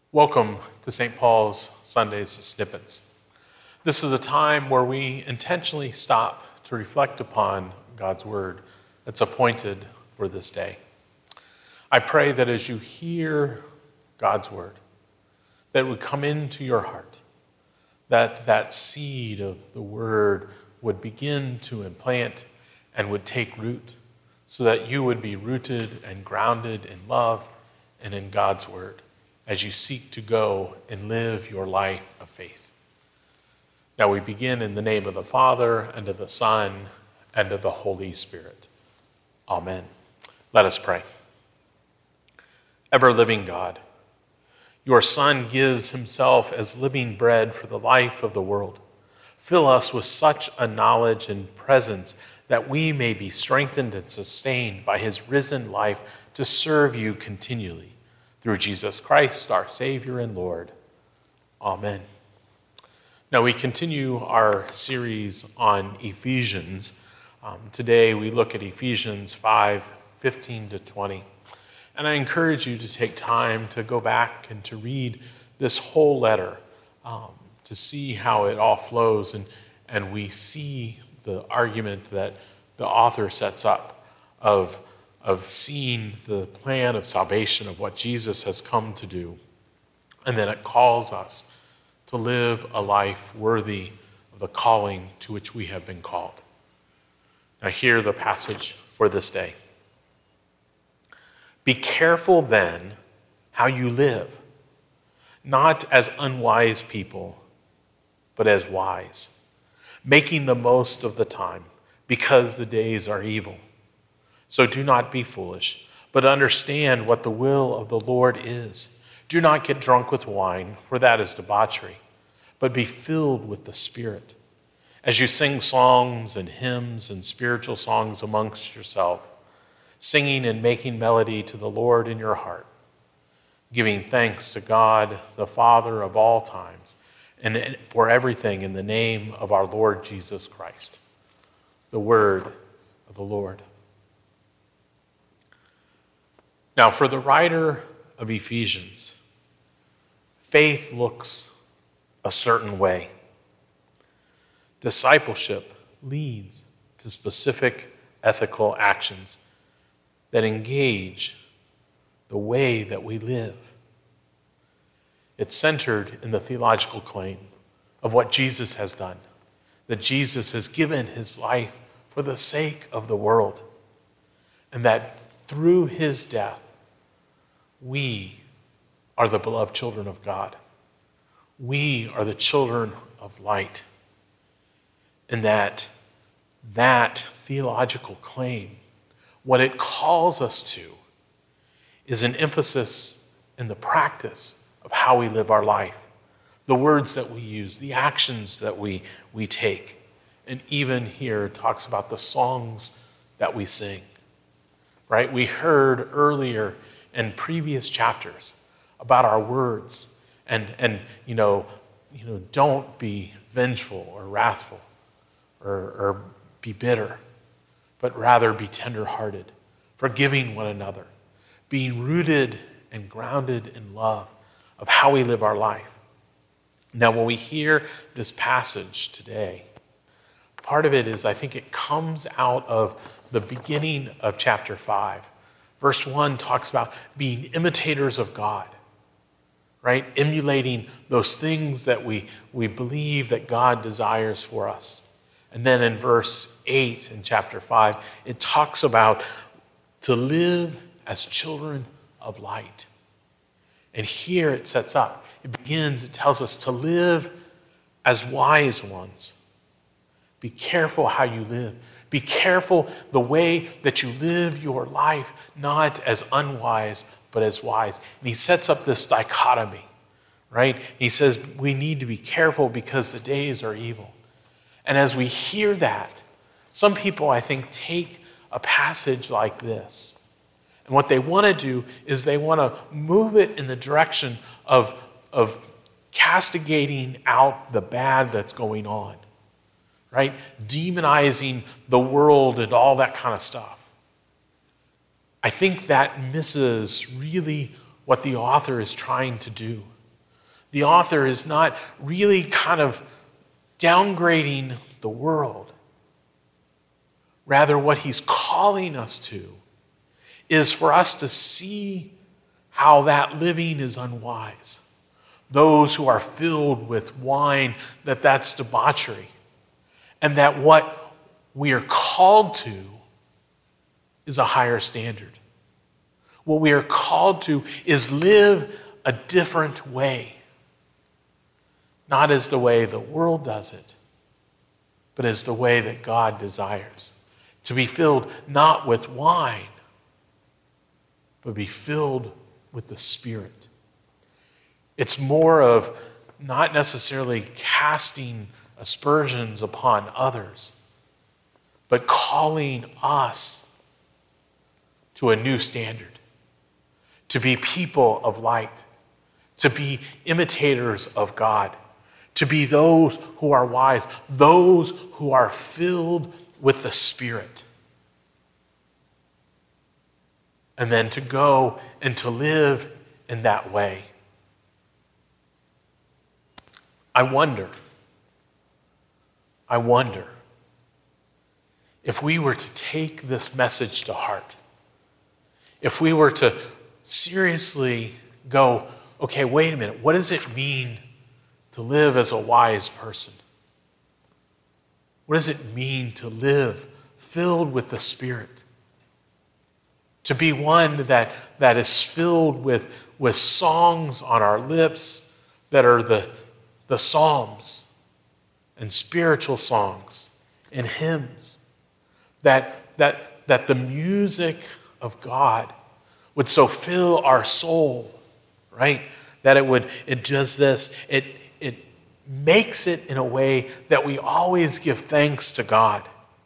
Welcome to St. Paul's Sundays Snippets. This is a time where we intentionally stop to reflect upon God's Word that's appointed for this day. I pray that as you hear God's Word, that it would come into your heart, that seed of the Word would begin to implant and would take root, so that you would be rooted and grounded in love and in God's Word as you seek to go and live your life of faith. Now we begin in the name of the Father, and of the Son, and of the Holy Spirit. Amen. Let us pray. Ever-living God, your Son gives himself as living bread for the life of the world. Fill us with such a knowledge and presence that we may be strengthened and sustained by his risen life to serve you continually. Through Jesus Christ, our Savior and Lord. Amen. Now we continue our series on Ephesians. Today we look at Ephesians 5:15-20. And I encourage you to take time to go back and to read this whole letter to see how it all flows. And we see the argument that the author sets up of seeing the plan of salvation of what Jesus has come to do. And then it calls us to live a life worthy of the calling to which we have been called. Now hear the passage for this day. Be careful then how you live, not as unwise people, but as wise, making the most of the time, because the days are evil. So do not be foolish, but understand what the will of the Lord is. Do not get drunk with wine, for that is debauchery, but be filled with the Spirit. As you sing songs and hymns and spiritual songs amongst yourself, singing and making melody to the Lord in your heart, giving thanks to God, the Father of all times, and for everything in the name of our Lord Jesus Christ. The word of the Lord. Now, for the writer of Ephesians, faith looks a certain way. Discipleship leads to specific ethical actions that engage the way that we live. It's centered in the theological claim of what Jesus has done, that Jesus has given his life for the sake of the world, and that through his death, we are the beloved children of God. We are the children of light. And that theological claim, what it calls us to, is an emphasis in the practice of how we live our life, the words that we use, the actions that we take. And even here it talks about the songs that we sing, right? We heard earlier in previous chapters about our words and don't be vengeful or wrathful or be bitter, but rather be tenderhearted, forgiving one another, being rooted and grounded in love of how we live our life. Now, when we hear this passage today, part of it is, I think it comes out of the beginning of chapter 5. Verse 1 talks about being imitators of God, right? Emulating those things that we believe that God desires for us. And then in verse 8 in chapter 5, it talks about to live as children of light. And here it sets up. It tells us to live as wise ones. Be careful how you live. Be careful the way that you live your life, not as unwise, but as wise. And he sets up this dichotomy, right? He says we need to be careful because the days are evil. And as we hear that, some people, I think, take a passage like this, and what they want to do is they want to move it in the direction of castigating out the bad that's going on, right? Demonizing the world and all that kind of stuff. I think that misses really what the author is trying to do. The author is not really kind of downgrading the world. Rather, what he's calling us to is for us to see how that living is unwise. Those who are filled with wine, that's debauchery. And that what we are called to is a higher standard. What we are called to is live a different way. Not as the way the world does it, but as the way that God desires. To be filled not with wine, but be filled with the Spirit. It's more of not necessarily casting aspersions upon others, but calling us to a new standard, to be people of light, to be imitators of God, to be those who are wise, those who are filled with the Spirit. And then to go and to live in that way. I wonder if we were to take this message to heart, if we were to seriously go, okay, wait a minute, what does it mean to live as a wise person? What does it mean to live filled with the Spirit? To be one that is filled with songs on our lips that are the psalms and spiritual songs and hymns. That the music of God would so fill our soul, right? That it does this. It makes it in a way that we always give thanks to God.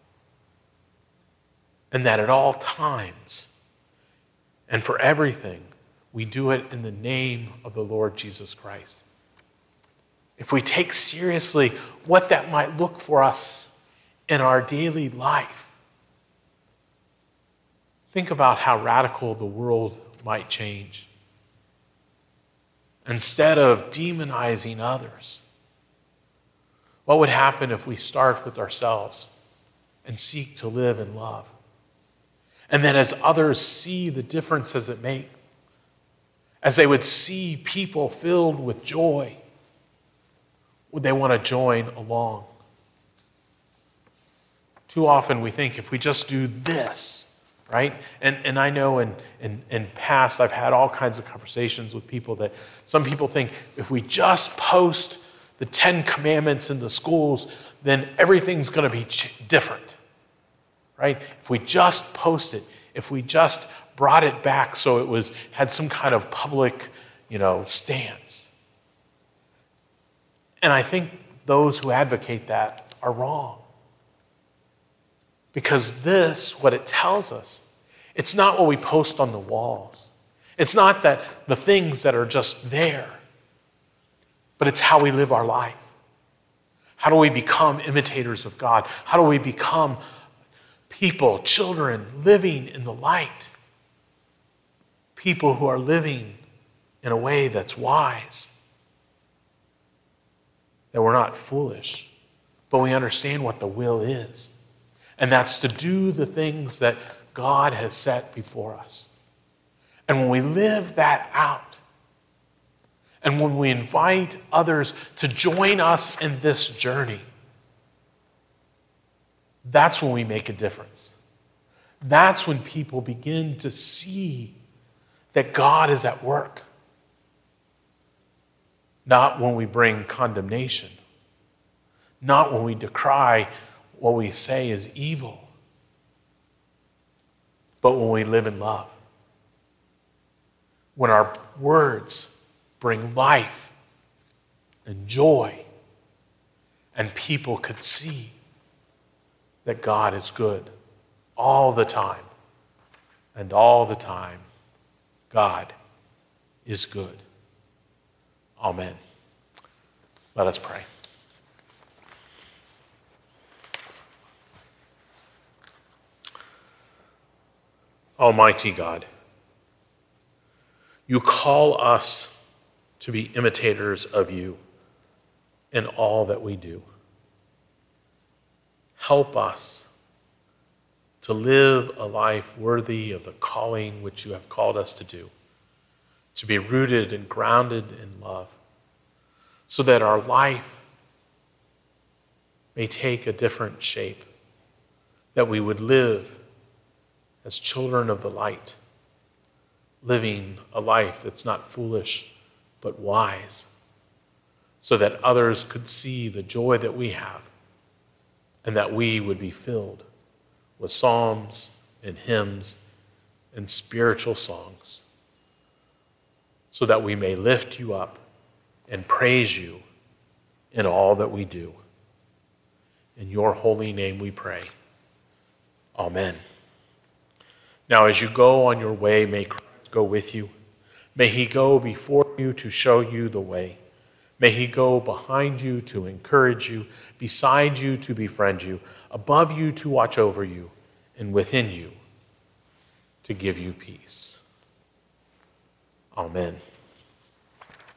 And that at all times and for everything, we do it in the name of the Lord Jesus Christ. If we take seriously what that might look for us in our daily life, think about how radical the world might change. Instead of demonizing others, what would happen if we start with ourselves and seek to live in love? And then as others see the differences it makes, as they would see people filled with joy, would they want to join along? Too often we think if we just do this, right? And I know in past I've had all kinds of conversations with people that some people think if we just post the 10 Commandments in the schools, then everything's going to be different, right? If we just post it, if we just brought it back so it had some kind of public, stance. And I think those who advocate that are wrong. Because what it tells us, it's not what we post on the walls. It's not that the things that are just there, but it's how we live our life. How do we become imitators of God? How do we become people, children, living in the light? People who are living in a way that's wise. That we're not foolish, but we understand what the will is. And that's to do the things that God has set before us. And when we live that out, and when we invite others to join us in this journey, that's when we make a difference. That's when people begin to see that God is at work. Not when we bring condemnation. Not when we decry what we say is evil. But when we live in love. When our words bring life and joy, and people could see that God is good all the time. And all the time, God is good. Amen. Let us pray. Almighty God, you call us to be imitators of you in all that we do. Help us to live a life worthy of the calling which you have called us to do, to be rooted and grounded in love, so that our life may take a different shape, that we would live as children of the light, living a life that's not foolish but wise, so that others could see the joy that we have, and that we would be filled with psalms and hymns and spiritual songs, so that we may lift you up and praise you in all that we do. In your holy name we pray. Amen. Now, as you go on your way, may Christ go with you. May he go before you to show you the way. May he go behind you to encourage you, beside you to befriend you, above you to watch over you, and within you to give you peace. Amen.